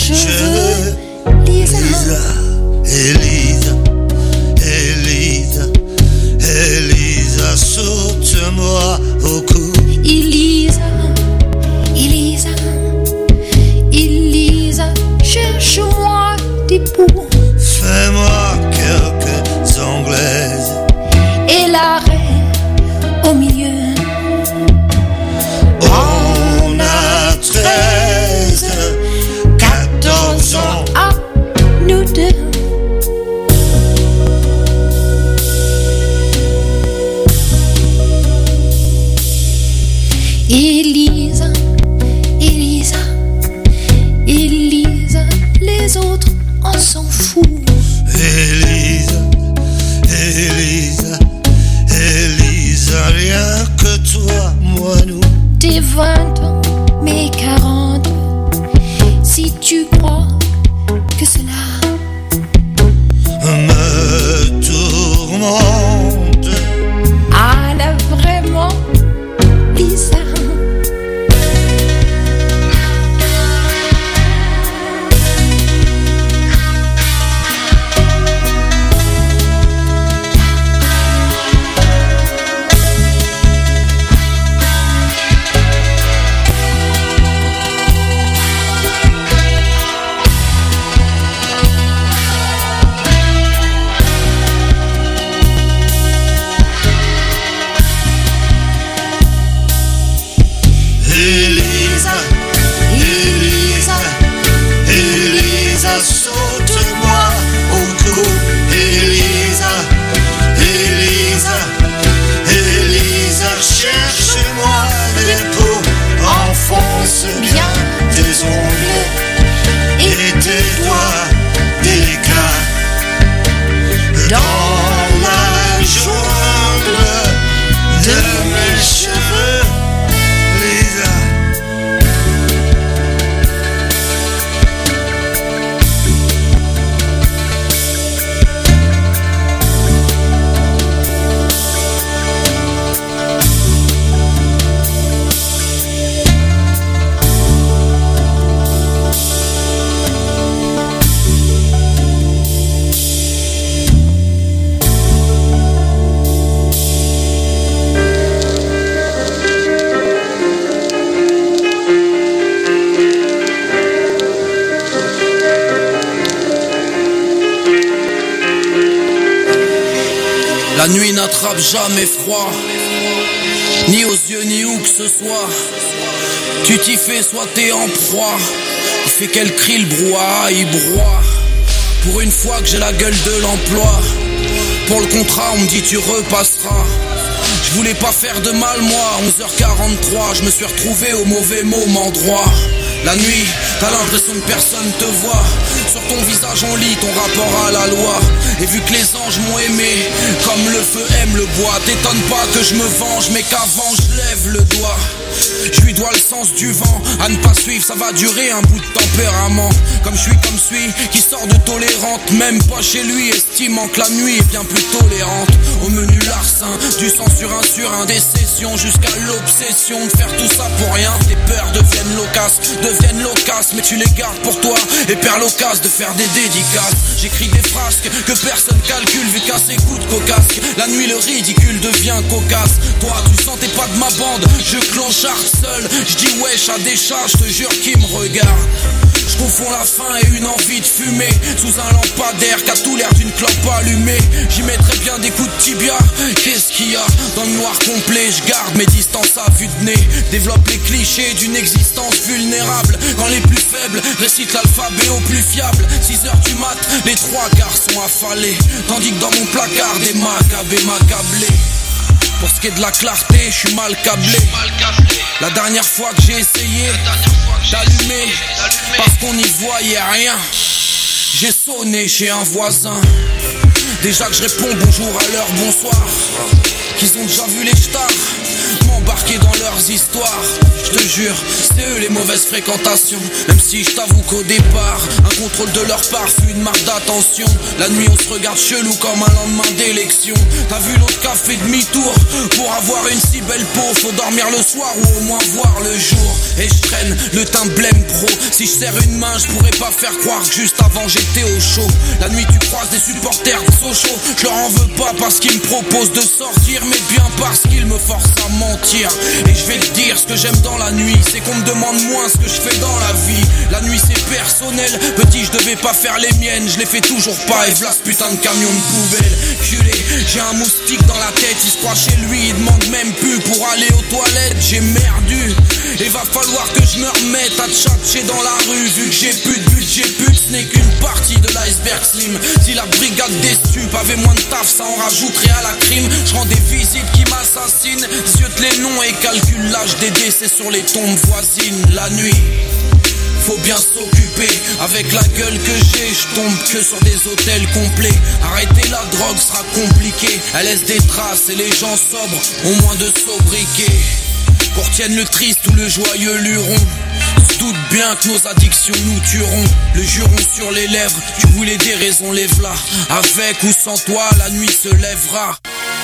cheveux. Lisa, Elisa, Elisa, Elisa, saute-moi au cou. Elisa, Elisa, Elisa, cherche-moi des poux. Fais-moi quelques anglaises Et la reine au milieu. On a 13, 14 ans. À nous deux. Elisa, Elisa, Elisa, les autres on s'en fout. Elisa, Elisa, Elisa, rien que toi, moi, nous. Tes 20 ans, mes 40. Si tu crois que cela Me tourmente. a la vraiment Lisa. Elisa, Elisa, Elisa, saute-moi au cou. Elisa, Elisa, Elisa, cherche-moi les peaux. Enfonce bien tes ongles et tes doigts délicats dans la jungle de mes cheveux. Lisa, La nuit n'attrape jamais froid, ni aux yeux ni où que ce soit. Tu t'y fais, soit t'es en proie. Il fait qu'elle crie, le brouhaha, il broie. Pour une fois que j'ai la gueule de l'emploi, pour le contrat on me dit tu repasseras. Je voulais pas faire de mal moi, 11h43, je me suis retrouvé au mauvais moment droit. La nuit, t'as l'impression que personne te voit. Sur ton visage on lit ton rapport à la loi. Et vu que les anges m'ont aimé, comme le feu aime le bois, t'étonne pas que je me venge, mais qu'avant je lève le doigt. Je lui dois le sens du vent, à ne pas suivre, ça va durer un bout de tempérament. Comme je suis comme celui qui sort de tolérante, même pas chez lui, estimant que la nuit est bien plus tolérante. Au menu larcin, du sang sur un, des sessions jusqu'à l'obsession de faire tout ça pour rien. Tes peurs deviennent loquaces, mais tu les gardes pour toi et perds l'occasion de faire des dédicaces. J'écris des frasques que personne calcule vu qu'à ses coups de cocasse, la nuit le ridicule devient cocasse. Toi tu sentais pas de ma bande, je clochard seul, je dis wesh à des chats, je te jure qui me regarde. Je confonds la faim et une envie de fumer sous un lampadaire qui a tout l'air d'une clope allumée. J'y mettrais bien des coups de tibia. Qu'est-ce qu'il y a dans le noir complet? Je garde mes distances à vue de nez. Développe les clichés d'une existence vulnérable. Quand les plus faibles récitent l'alphabet au plus fiable. 6h du mat, les 3 quarts sont affalés, tandis que dans mon placard des macabées m'accablaient. Pour ce qui est de la clarté, je suis mal câblé. La dernière fois que j'ai essayé d'allumer, parce qu'on n'y voyait rien, j'ai sonné chez un voisin. Déjà que je réponds bonjour à l'heure, bonsoir, qu'ils ont déjà vu les stars m'embarquer dans leurs histoires. Je te jure, c'est eux les mauvaises fréquentations. Même si je t'avoue qu'au départ, un contrôle de leur part fut une marque d'attention. La nuit on se regarde chelou comme un lendemain d'élection. T'as vu l'autre qui a fait demi-tour pour avoir une si belle peau. Faut dormir le soir ou au moins voir le jour. Et je traîne le teint blême pro, Si je serre une main, je pourrais pas faire croire que juste avant j'étais au chaud. La nuit tu croises des supporters de Sochaux. Je leur en veux pas parce qu'ils me proposent de sortir, mais bien parce qu'ils me forcent à mentir. Et je vais te dire, ce que j'aime dans la nuit, c'est qu'on me demande moins ce que je fais dans la vie. La nuit c'est personnel, petit je devais pas faire les miennes, je les fais toujours pas. Et v'là ce putain de camion de poubelle. Culé, j'ai un moustique dans la tête, il se croit chez lui, il demande même plus pour aller aux toilettes. J'ai merdu, et va falloir que je me remette à tchatcher dans la rue. Vu que j'ai plus de budget, ce n'est qu'une partie de l'iceberg slim. Si la brigade des stupes avait moins de taf, ça en rajouterait à la crime. Je rends des visites qui m'assassinent, ziote les noms et calcule l'âge des décès sur les tombes voisines. La nuit, faut bien s'occuper, avec la gueule que j'ai, je tombe que sur des hôtels complets. Arrêter la drogue sera compliqué, elle laisse des traces et les gens sobres ont moins de sobriquet. Qu'on retienne le triste ou le joyeux luron, on se doute bien que nos addictions nous tueront. Le juron sur les lèvres, tu voulais des raisons, lève-la. Avec ou sans toi, la nuit se lèvera.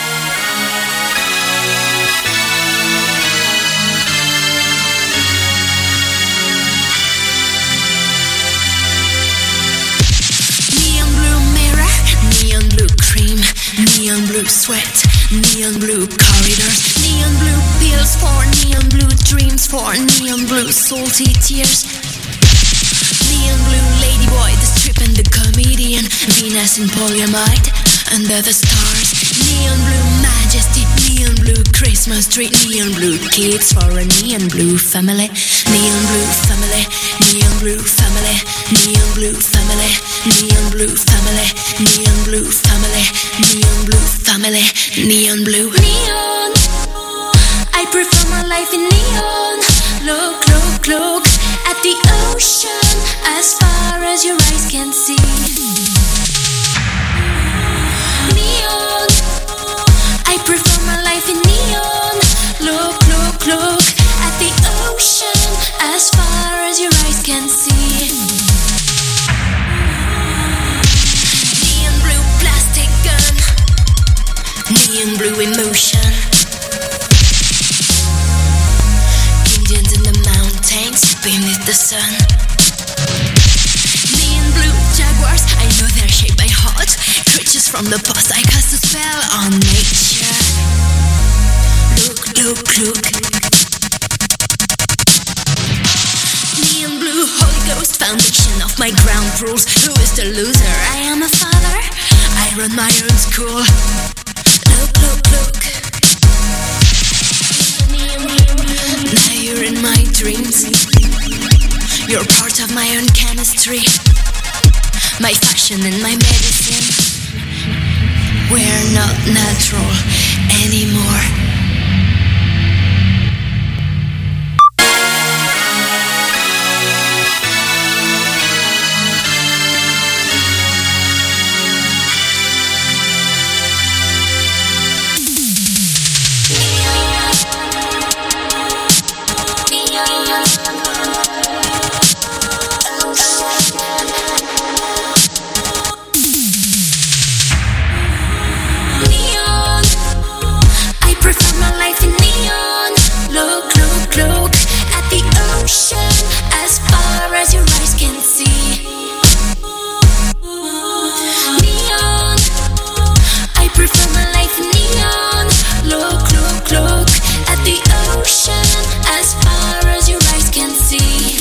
Neon blue cream, neon blue sweat, neon blue corridors, neon blue pills for neon blue dreams, for neon blue salty tears. Neon blue ladyboy, the strip and the comedian, Venus in polyamide, under the stars. Neon blue majesty, neon blue Christmas tree, neon blue kids for a neon blue family. Neon blue family, neon blue family, neon blue family, neon blue family, neon blue family, neon blue family, neon blue. Neon, I prefer my life in neon. Look, look, look at the ocean as far as your eyes can see. Neon, I prefer my life in neon. Look, look, look at the ocean as far as your eyes can see. Neon blue plastic gun, neon blue emotion. Indians in the mountains beneath the sun. Neon blue jaguars, I know their shape by heart. Creatures from the past, I cast a spell on nature. Look, look, look. Neon blue Holy Ghost, foundation of my ground rules. Who is the loser? I am a father, I run my own school. Look, look, look. Now you're in my dreams. You're part of my own chemistry, my fashion and my medicine. We're not natural anymore. As far as your eyes can see. Neon, I prefer my life in neon. Look, look, look at the ocean as far as your eyes can see.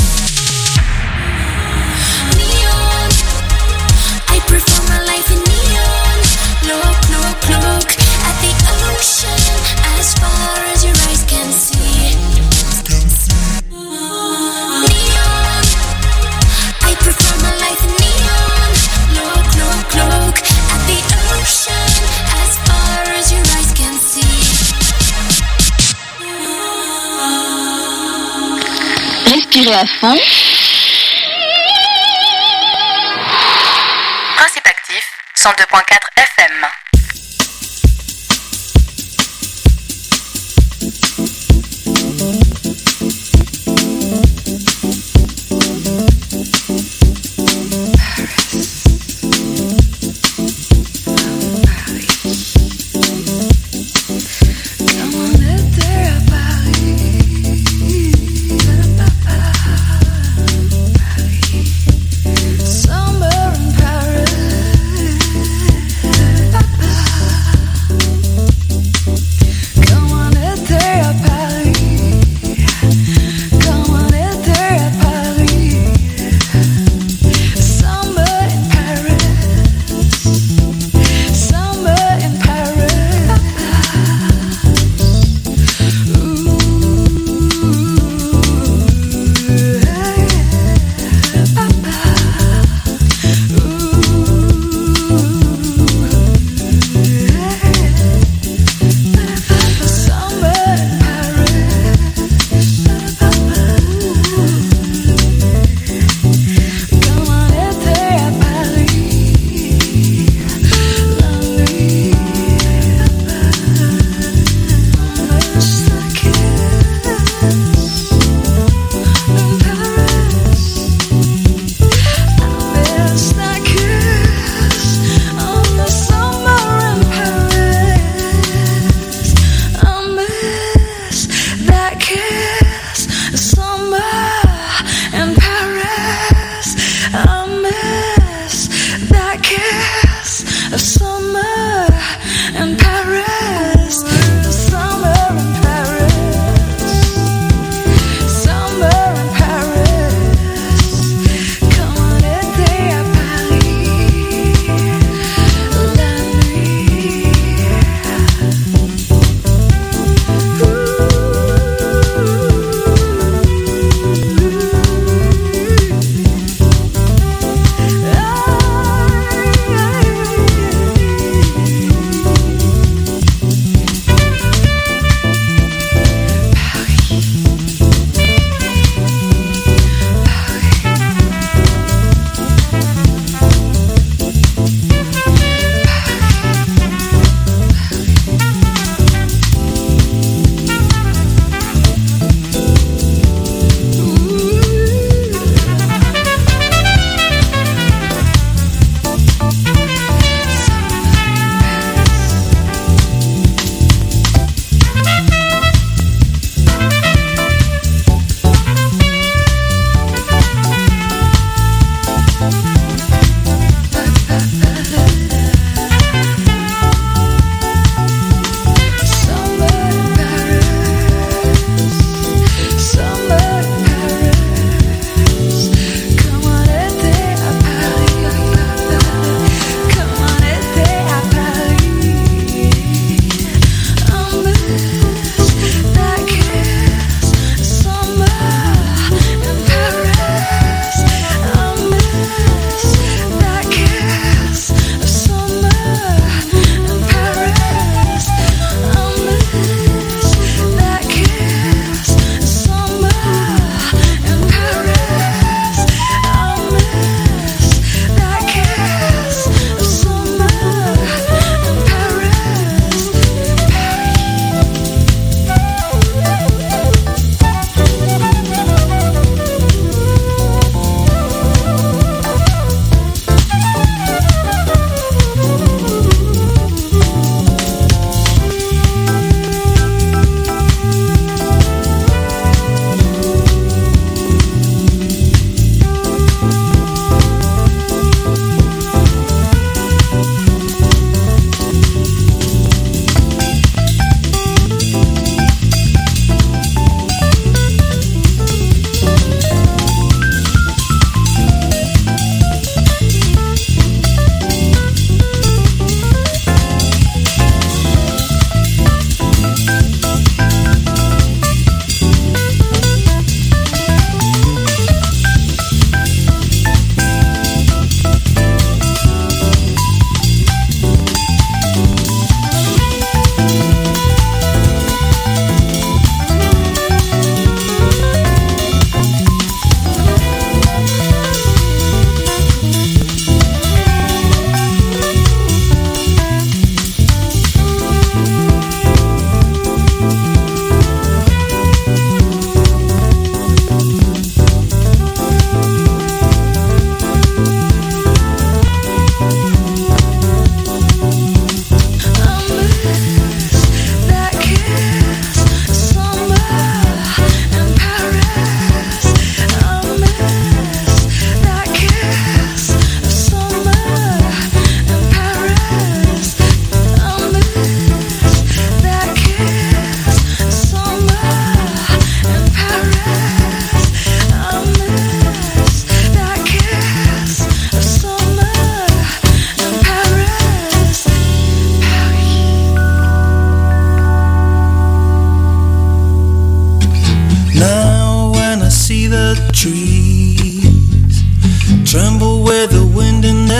Neon, I prefer my life in neon. Look, look, look at the ocean as far as your eyes can see. Respirez à fond. Principe actif, 102.4 FM. Come on, let's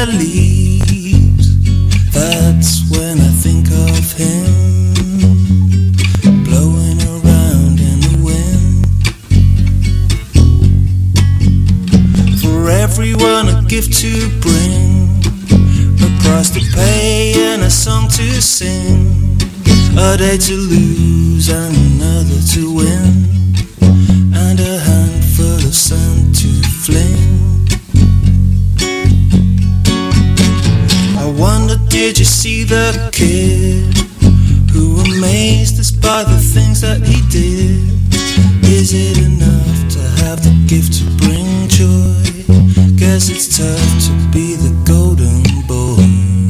their leaves. That's when I think of him, blowing around in the wind. For everyone a gift to bring, a price to pay and a song to sing, a day to lose and another to win, and a handful of sand to fling. I wonder, did you see the kid who amazed us by the things that he did? Is it enough to have the gift to bring joy? Guess it's tough to be the golden boy.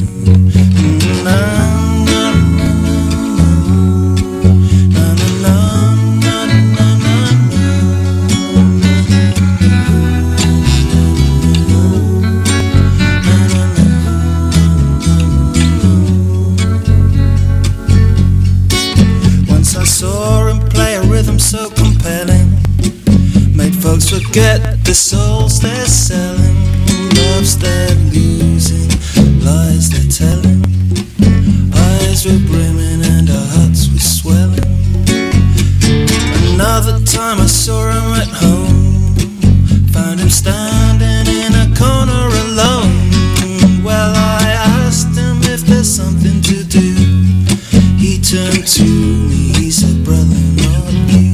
So compelling, made folks forget the souls they're selling, loves they're losing, lies they're telling. Eyes were brimming and our hearts were swelling. Another time I saw him at home, found him standing in a corner alone. Well, I asked him if there's something to do. He turned to me, he said, brother, not you.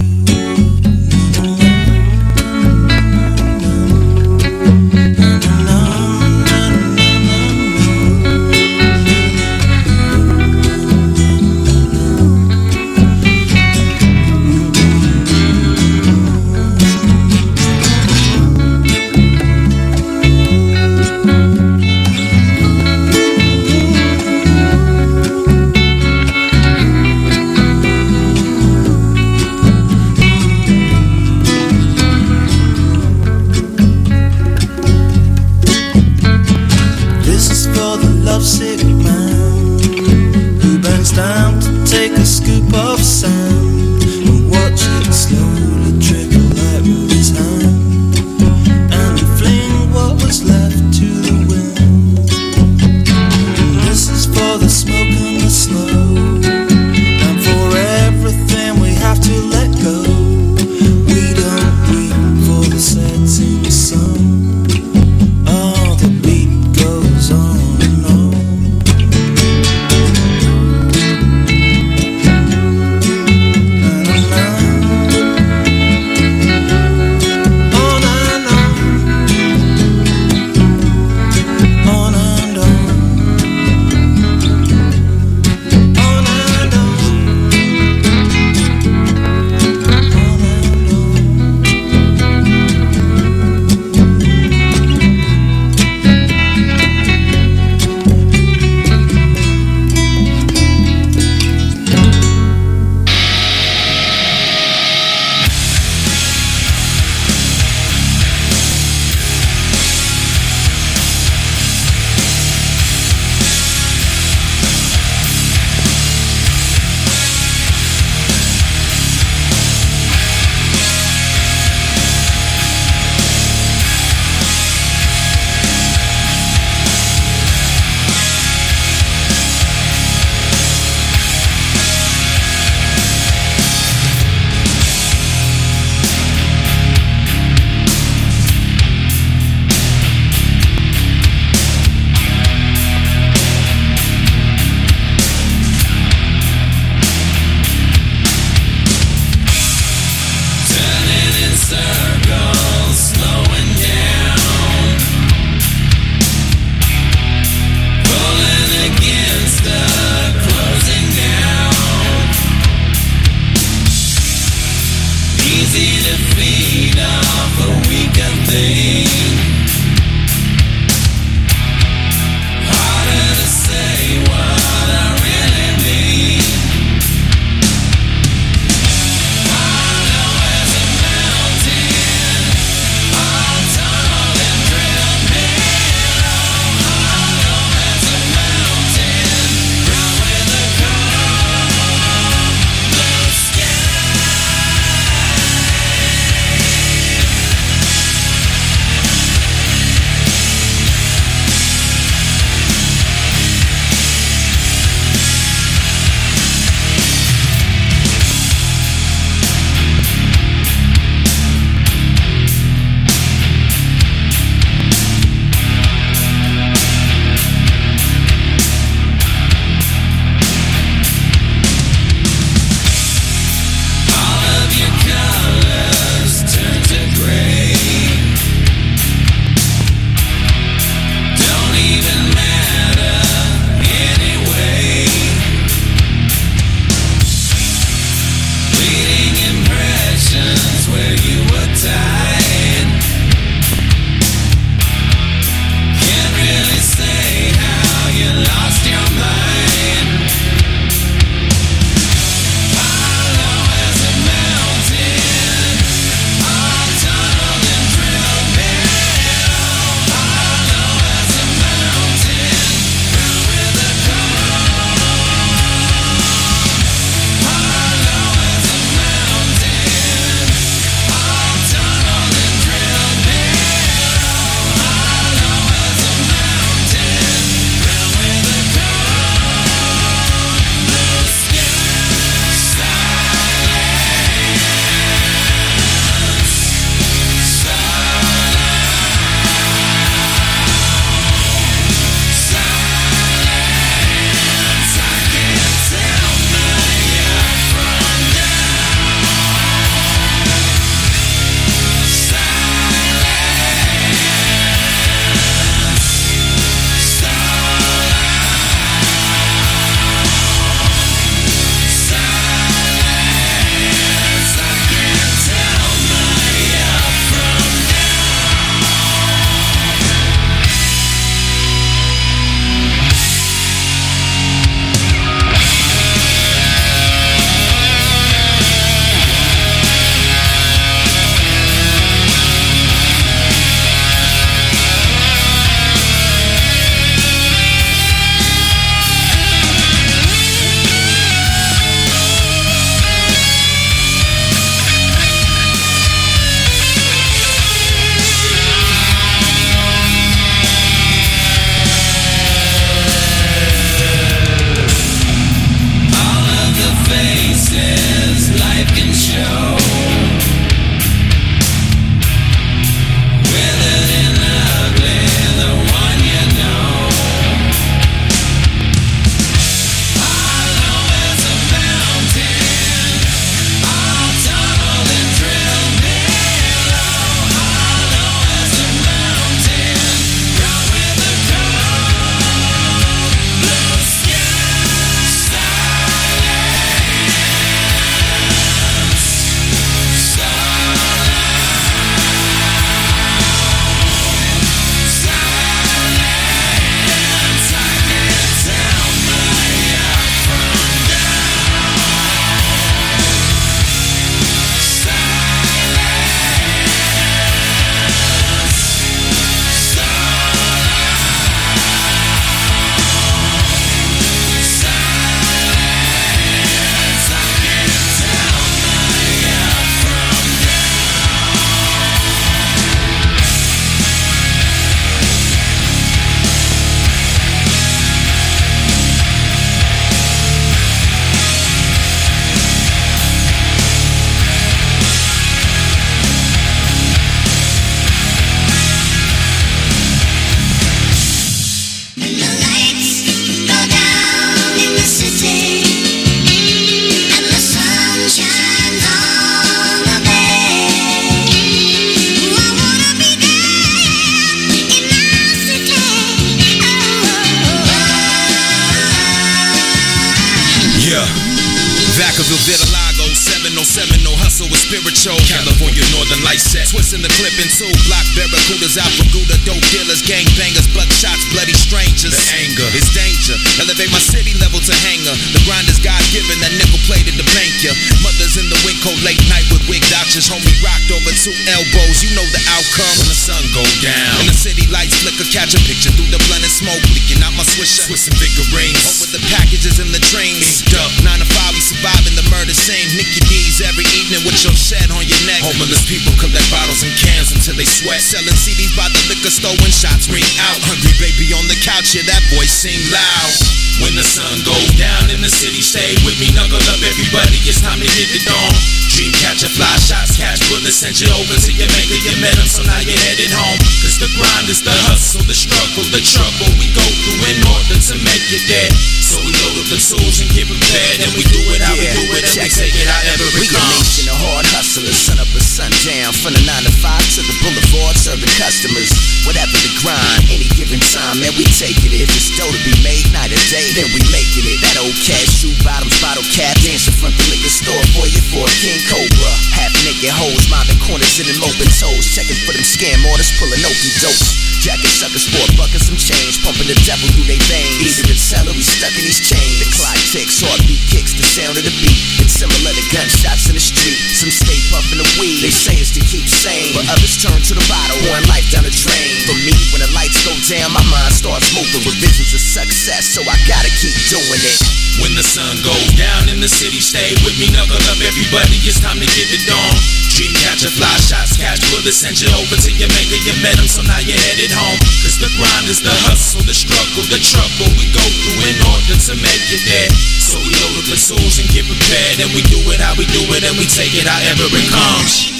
Vacaville, Vitiligo, 707, no hustle with spiritual. California, Northern Light set, twisting the clip in two. Block barracudas, alpha gouda, dope dealers, gang bangers, buckshots, bloody strangers. The anger is danger. Elevate my city level to hanger. The grind is God-given, that nickel plated to bank ya. Mothers in the wind cold late night with wig doctors. Homie rocked over 2 elbows. You know the outcome when the sun go down. And the city lights flicker, catch a picture through the blunt and smoke, leaking out my swisher. Twisting bigger rings over the packages and the trains. Inked up, 9 to 5, we surviving the murder scene. Nicky D's every evening with your shed on your neck. Homeless people collect bottles and cans until they sweat. Selling CDs by the liquor store when shots ring out. Hungry baby on the couch, yeah, that voice sing loud. When the sun goes down in the city, stay with me, knuckle up everybody, it's time to hit the dawn. Dream catcher, fly shots, cash bullets, send you over to your maker, you met him, so now you're headed home. Cause the grind is the hustle, the struggle, the trouble we go through in order to make it there. So we load up the tools and get prepared, and we do it how we do it, and we take it however it comes. We a nation of hard hustlers, sun up and sun down, from the 9 to 5 to the boulevard, serving customers. Whatever the grind, any given time, man, we take it. If it's dough to be made, night or day, then we making it. That old cash, shoe bottoms, bottle cap, dance in front the liquor store for you for a King Cobra. Half naked hoes, mobbing corners in them open toes, checking for them scam orders, pulling okie dopes. Jacking suckers for a buck and some change, pumping the devil through they veins. Either it's hell or we stuck in these chains. The clock ticks, heartbeat kicks, the sound of the beat. It's similar to gunshots in the street. Some stay puffing the weed, they say it's to keep sane, but others turn to the bottle, one life down the drain. For me, when the lights go down, my mind starts moving with visions of success, so I gotta keep doing it. When the sun goes down in the city, stay with me, knuckle up everybody, it's time to get the dawn. Dream catcher, fly shots, cash bullets, send you over to your maker, you met him, so now you're headed home. Cause the grind is the hustle, the struggle, the trouble we go through in order to make it there. So we load up the tools and get prepared, and we do it how we do it, and we take it however it comes.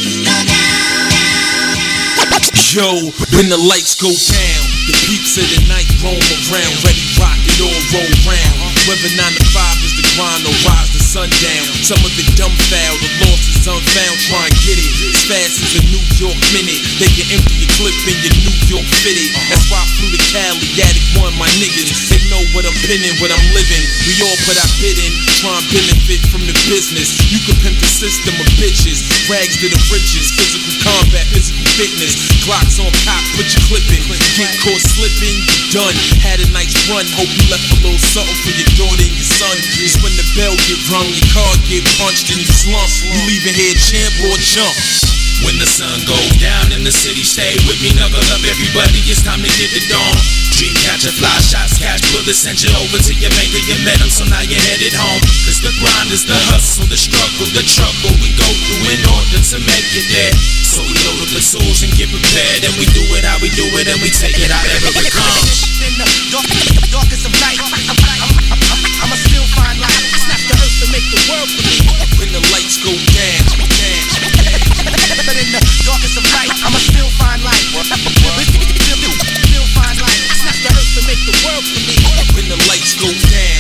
Yo, when the lights go down, the peeps of the night roam around, ready, rock it all, roll round. Whether 9 to 5 is the grind or rise to sundown. Some of it dumbfound, the lost is unfound, try and get it as fast as a New York minute. They can empty your clip in your New York fitted. That's why I flew to Cali, Attic One, my niggas. They know what I'm pinning, what I'm living. We all put our bid in, try and benefit from the business. You can pimp the system of bitches, rags to the riches, physical combat, physical fitness. Glocks on cop, put your clip in. Get caught slipping, you done. Had a nice run, hope you left a little something for your daughter and your son. It's when the bell get rung, your car get punched and you slump. You leaving here champ or chump. When the sun goes down in the city, stay with me, knuckle up everybody, it's time to get the dawn. Dream catcher, fly shots, cash bullets, send you over to your maker, you met him, so now you're headed home. Cause the grind is the hustle, the struggle, the trouble we go through in order to make it there. So we load up the tools and get prepared, and we do it how we do it, and we take it however it comes. In the darkest of night, I'ma still find light, snatch the earth to make the world for me. When the lights go down, but in the darkest of night, I'ma still find light. Still find light, snatch the earth to make the world for me. when the lights go down.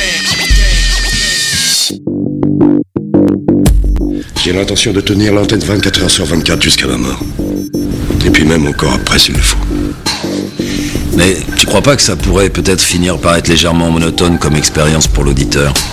J'ai l'intention de tenir l'antenne 24 heures sur 24 jusqu'à ma mort. Et puis même encore après s'il le faut. Mais tu crois pas que ça pourrait peut-être finir par être légèrement monotone comme expérience pour l'auditeur ?